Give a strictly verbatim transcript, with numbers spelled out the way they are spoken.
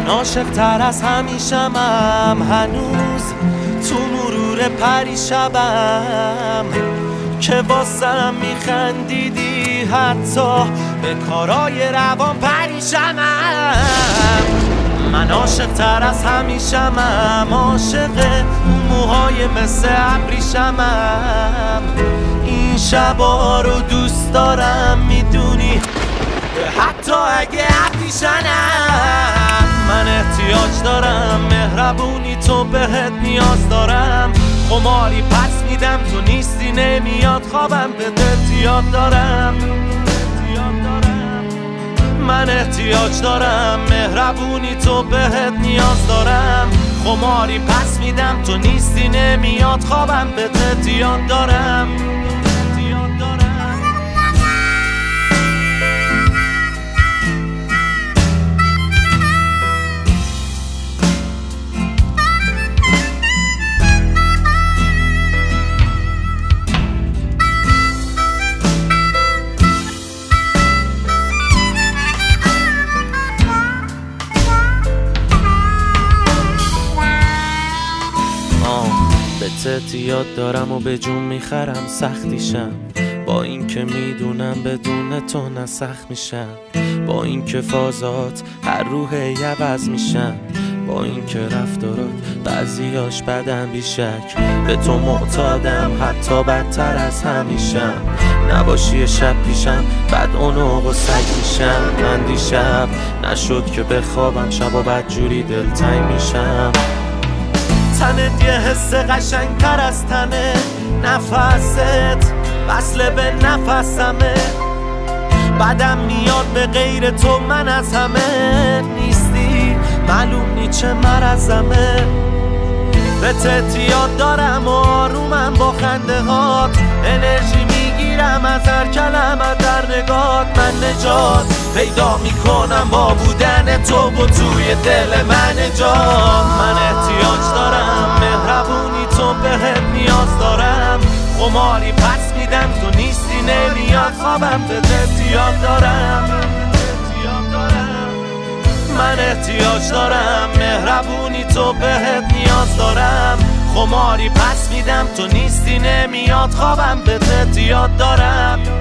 عاشق تر از همیشمم، هنوز تو مرور پریشبم که واسم میخندیدی، حتی به کارای روان پریشمم. من عاشق تر از همیشمم، عاشق اون موهای مثل ابریشمم. این شبا رو دوست دارم میدونی، حتی اگه ابریشمم. من احتیاج دارم مهربونی، تو بهت نیاز دارم. خماری پس میدم تو نیستی، نمیاد خوابم بهت احتیاج دارم. من احتیاج دارم مهربونی، تو بهت نیاز دارم. خماری پس میدم تو نیستی، نمیاد خوابم بهت احتیاج دارم. احتیاج دارم و به جون میخرم سختیشم، با این که میدونم بدون تو نه سخت میشم. با این که فازات هر روح عوض میشن، با این که رفتارات بعضیاش بدن بیشک. به تو معتادم حتی بدتر از همیشم، نباشی شب پیشم بعد اونو و سگ میشم. من دیشب نشد که بخوابم، شب و بد جوری دلتنگ میشم. تنت یه حس قشنگتر از تنه، نفست وصله به نفسمه. بعدم میاد به غیر تو من از همه نیستی، معلوم نی چه مرزمه. به احتیاج دارم و آرومم با خنده هات، انرژی میگیرم از هر کلمه در نگات. من نجات پیدا میکنم با بودن تو و توی دل من نجات. من احتیاج دارم مهربونی، تو بهت نیاز دارم. خماری پس میدم تو نیستی، نمیاد خوابم بهت احتیاج دارم. من احتیاج دارم مهربونی، تو بهت نیاز دارم. خماری پس میدم تو نیستی، نمیاد خوابم بهت احتیاج دارم.